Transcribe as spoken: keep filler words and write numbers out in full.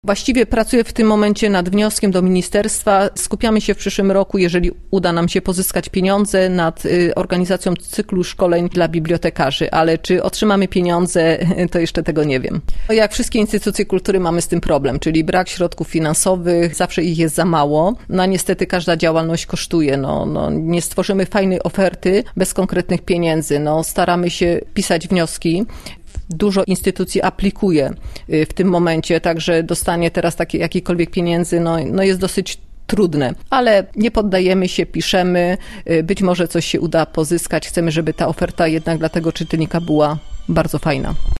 Właściwie pracuję w tym momencie nad wnioskiem do ministerstwa. Skupiamy się w przyszłym roku, jeżeli uda nam się pozyskać pieniądze, nad organizacją cyklu szkoleń dla bibliotekarzy, ale czy otrzymamy pieniądze, to jeszcze tego nie wiem. Jak wszystkie instytucje kultury mamy z tym problem, czyli brak środków finansowych, zawsze ich jest za mało. No a niestety każda działalność kosztuje. No, no, nie stworzymy fajnej oferty bez konkretnych pieniędzy. No, staramy się pisać wnioski. Dużo instytucji aplikuje w tym momencie, także dostanie teraz takie jakichkolwiek pieniędzy, no, no jest dosyć trudne, ale nie poddajemy się, piszemy, być może coś się uda pozyskać. Chcemy, żeby ta oferta jednak dla tego czytelnika była bardzo fajna.